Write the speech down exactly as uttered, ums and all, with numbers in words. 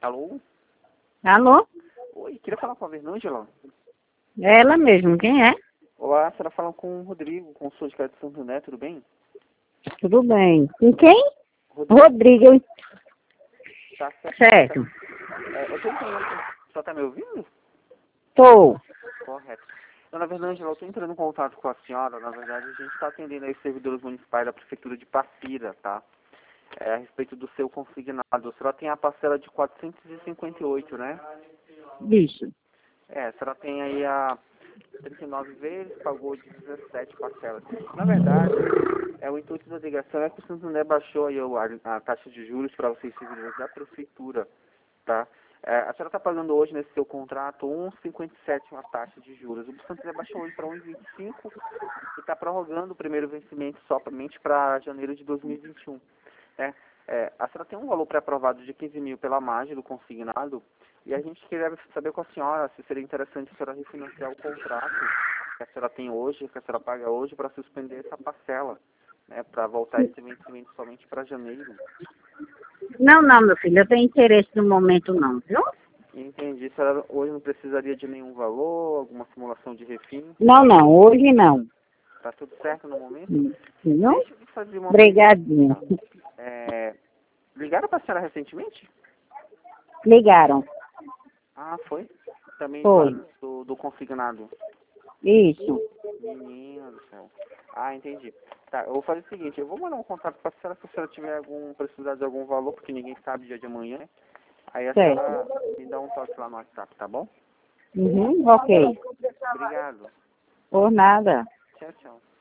Alô? Alô? Oi, queria falar com a Vernângela. É ela mesmo, quem é? Olá, você está falando com o Rodrigo, consultor de crédito de Santo André, tudo bem? Tudo bem. Com quem? Rodrigo. Rodrigo. Tá certo. Certo. É, eu tô entendendo. Você tá me ouvindo? Tô. Correto. Dona Vernângela, eu estou entrando em contato com a senhora. Na verdade, a gente está atendendo aí os servidores municipais da Prefeitura de Passira, tá? É, a respeito do seu consignado. A senhora tem a parcela de quatrocentos e cinquenta e oito, né? Isso. É, a senhora tem aí a trinta e nove vezes, pagou de dezessete parcelas. Na verdade, é, o intuito da ligação é que o Santo André baixou aí o- a, a taxa de juros para vocês servidores da Prefeitura, tá? É, a senhora está pagando hoje nesse seu contrato um vírgula cinquenta e sete uma taxa de juros. O Santo André baixou hoje para um vírgula vinte e cinco e está prorrogando o primeiro vencimento somente para janeiro de dois mil e vinte e um. É, é, a senhora tem um valor pré-aprovado de quinze mil pela margem do consignado e a gente queria saber com a senhora se seria interessante a senhora refinanciar o contrato que a senhora tem hoje, que a senhora paga hoje, para suspender essa parcela, né, para voltar esse vencimento somente para janeiro. Não, não, meu filho, eu tenho interesse no momento não, viu? Entendi. A senhora hoje não precisaria de nenhum valor, alguma simulação de refim? Não, não, hoje não. Tá tudo certo no momento? Não? Deixa eu lhe fazer uma Obrigadinha. pergunta. É, ligaram para a senhora recentemente? Ligaram. Ah, foi? Também Foi. do, do, do consignado. Isso. Menina do céu. Ah, entendi. Tá, eu vou fazer o seguinte, eu vou mandar um contato para a senhora se a senhora tiver algum, precisar de algum valor, porque ninguém sabe dia de amanhã. Aí a Certo. senhora me dá um toque lá no WhatsApp, tá bom? Uhum, ok. Obrigado. Por nada. Tchau, tchau.